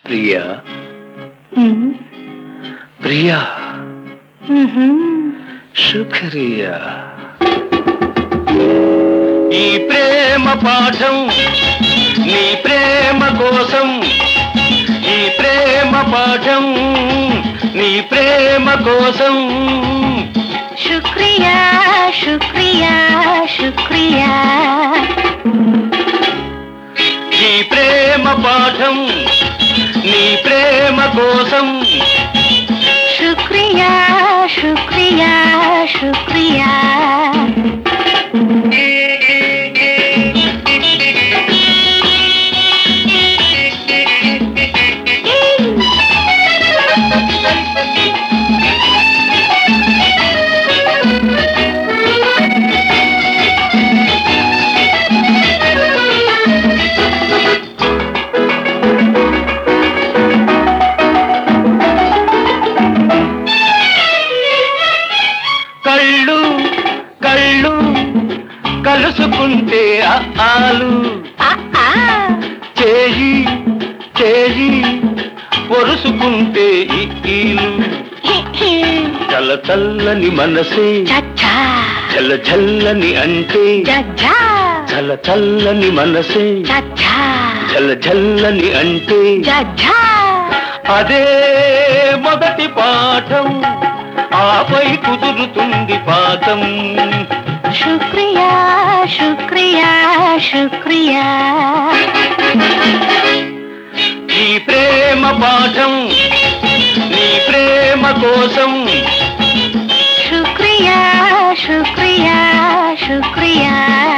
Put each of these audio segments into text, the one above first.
ప్రియా ప్రియా శుక్రియా. ఈ ప్రేమ పాఠం నీ ప్రేమ కోసం, ఈ ప్రేమ పాఠం నీ ప్రేమ కోసం. శుక్రియా శుక్రియా శుక్రియా. ఈ ప్రేమ పాఠం నీ ప్రేమ కోసం. శుక్రియా శుక్రియా శుక్రియా. కళ్ళు కళ్ళు కలుసుకుంటే ఆలు, చేయి చేయి పొరుసుకుంటే ఈలు. చల్ల చల్లని మనసే చల్ల చల్లని అంటే, చల్ల చల్లని మనసే చల్ల చల్లని అంటే. అదే మొదటి పాఠం, ఆపై కుదురుతుంది పాఠం. శుక్రియా శుక్రియా శుక్రియా. ఈ ప్రేమ పాఠం నీ ప్రేమ కోసం. శుక్రియా శుక్రియా శుక్రియా.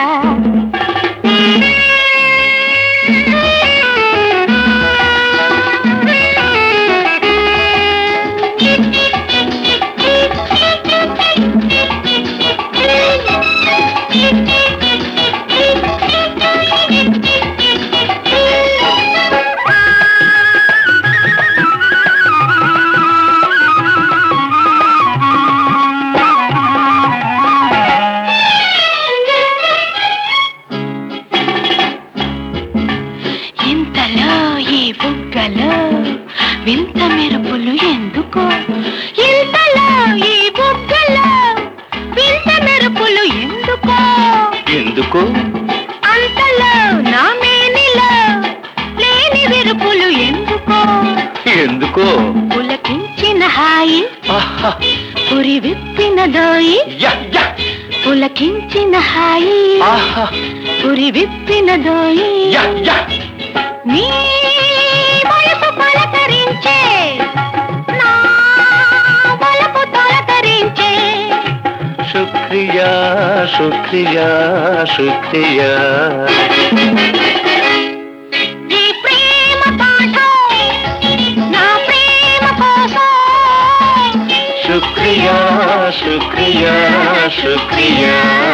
ఇంతలో ఈ బుగ్గలో వింత మెరుపులు ఎందుకో, ఇంతలో ఈ బుగ్గలో వింత మెరుపులు ఎందుకో. ఎందుకో అంతలో నా మేనిలో లేని మెరుపులు ఎందుకో. ఎందుకో పులకించిన హాయి ఆహా పురి విప్పిన దోయి, యా యా పులకించిన హాయి ఆహా పురి విప్పిన దోయి. యా యా నీ వలపు పలకరించే నా వలపు తొలకరించే. శుక్రియా శుక్రియా శుక్రియా. ఈ ప్రేమ పాఠం నా ప్రేమ కోసం. శుక్రియా శుక్రియా శుక్రియా.